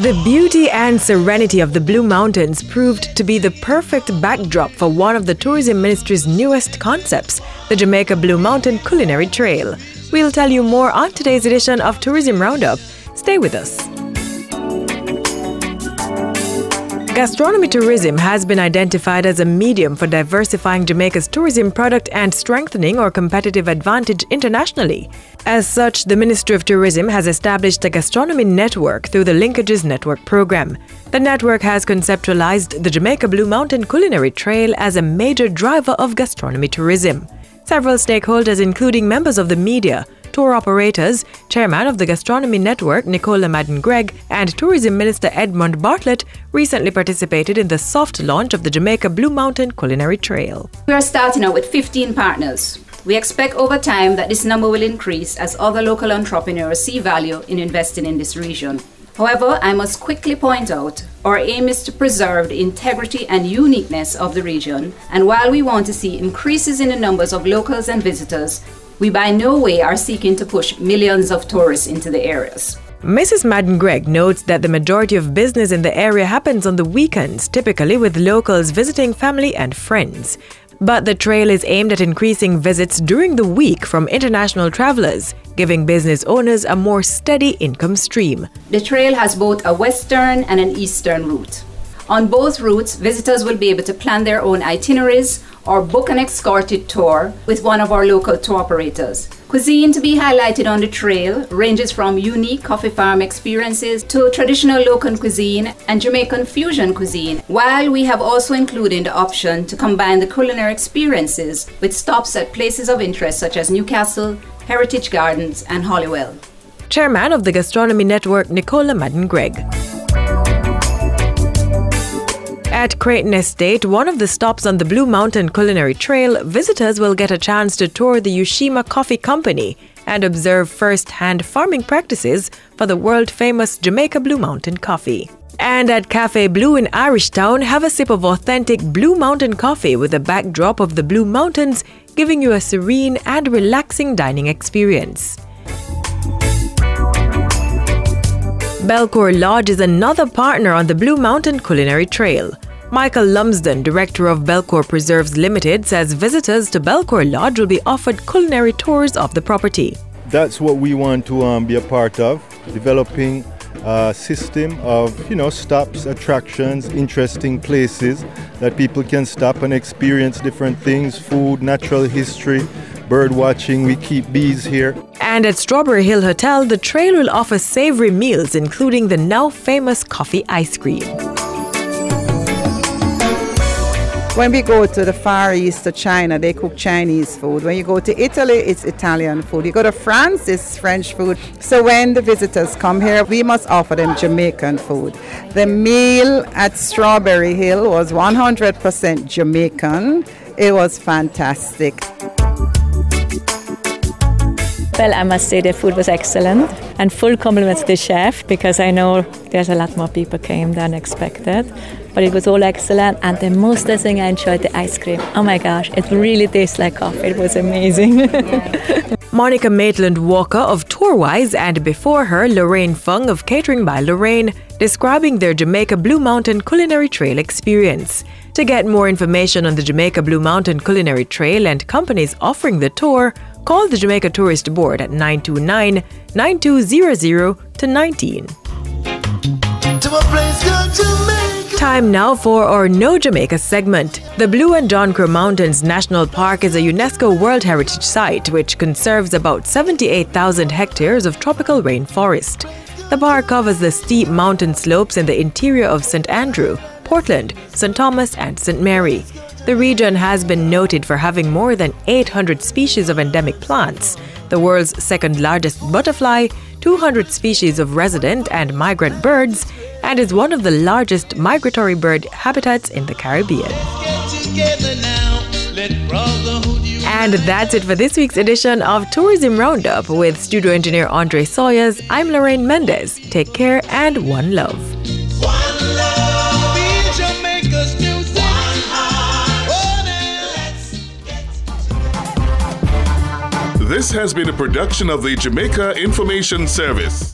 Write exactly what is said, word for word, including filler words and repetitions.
The beauty and serenity of the Blue Mountains proved to be the perfect backdrop for one of the Tourism Ministry's newest concepts, the Jamaica Blue Mountain Culinary Trail. We'll tell you more on today's edition of Tourism Roundup. Stay with us. Gastronomy tourism has been identified as a medium for diversifying Jamaica's tourism product and strengthening our competitive advantage internationally. As such, the Ministry of Tourism has established a gastronomy network through the Linkages Network program. The network has conceptualized the Jamaica Blue Mountain Culinary Trail as a major driver of gastronomy tourism. Several stakeholders, including members of the media, tour operators, chairman of the Gastronomy Network, Nicola Madden-Gregg, and Tourism Minister Edmund Bartlett, recently participated in the soft launch of the Jamaica Blue Mountain Culinary Trail. We are starting out with fifteen partners. We expect over time that this number will increase as other local entrepreneurs see value in investing in this region. However, I must quickly point out, our aim is to preserve the integrity and uniqueness of the region, and while we want to see increases in the numbers of locals and visitors, we by no way are seeking to push millions of tourists into the areas. Missus Madden-Gregg notes that the majority of business in the area happens on the weekends, typically with locals visiting family and friends. But the trail is aimed at increasing visits during the week from international travelers, giving business owners a more steady income stream. The trail has both a western and an eastern route. On both routes, visitors will be able to plan their own itineraries or book an escorted tour with one of our local tour operators. Cuisine to be highlighted on the trail ranges from unique coffee farm experiences to traditional local cuisine and Jamaican fusion cuisine, while we have also included the option to combine the culinary experiences with stops at places of interest such as Newcastle, Heritage Gardens, and Holywell. Chairman of the Gastronomy Network, Nicola Madden-Gregg. At Creighton Estate, one of the stops on the Blue Mountain Culinary Trail, visitors will get a chance to tour the Ushima Coffee Company and observe first-hand farming practices for the world-famous Jamaica Blue Mountain coffee. And at Cafe Blue in Irishtown, have a sip of authentic Blue Mountain coffee with a backdrop of the Blue Mountains, giving you a serene and relaxing dining experience. Belcour Lodge is another partner on the Blue Mountain Culinary Trail. Michael Lumsden, director of Belcour Preserves Limited, says visitors to Belcour Lodge will be offered culinary tours of the property. That's what we want to um, be a part of, developing a system of, you know, stops, attractions, interesting places that people can stop and experience different things, food, natural history, bird watching. We keep bees here. And at Strawberry Hill Hotel, the trail will offer savory meals, including the now famous coffee ice cream. When we go to the Far East, to China, they cook Chinese food. When you go to Italy, it's Italian food. You go to France, it's French food. So when the visitors come here, we must offer them Jamaican food. The meal at Strawberry Hill was one hundred percent Jamaican. It was fantastic. Well, I must say the food was excellent, and full compliments to the chef, because I know there's a lot more people came than expected. But it was all excellent, and the most thing I enjoyed, the ice cream. Oh my gosh, it really tastes like coffee. It was amazing. Monica Maitland-Walker of Tourwise, and before her, Lorraine Fung of Catering by Lorraine, describing their Jamaica Blue Mountain Culinary Trail experience. To get more information on the Jamaica Blue Mountain Culinary Trail and companies offering the tour, call the Jamaica Tourist Board at nine two nine, nine two zero zero to nineteen. Time now for our No Jamaica segment. The Blue and John Crow Mountains National Park is a UNESCO World Heritage Site which conserves about seventy-eight thousand hectares of tropical rainforest. The park covers the steep mountain slopes in the interior of Saint Andrew, Portland, Saint Thomas, and Saint Mary. The region has been noted for having more than eight hundred species of endemic plants, the world's second largest butterfly, two hundred species of resident and migrant birds, and is one of the largest migratory bird habitats in the Caribbean. And that's it for this week's edition of Tourism Roundup with studio engineer Andre Sawyers. I'm Lorraine Mendez. Take care and one love. One love, be Jamaica's music. This has been a production of the Jamaica Information Service.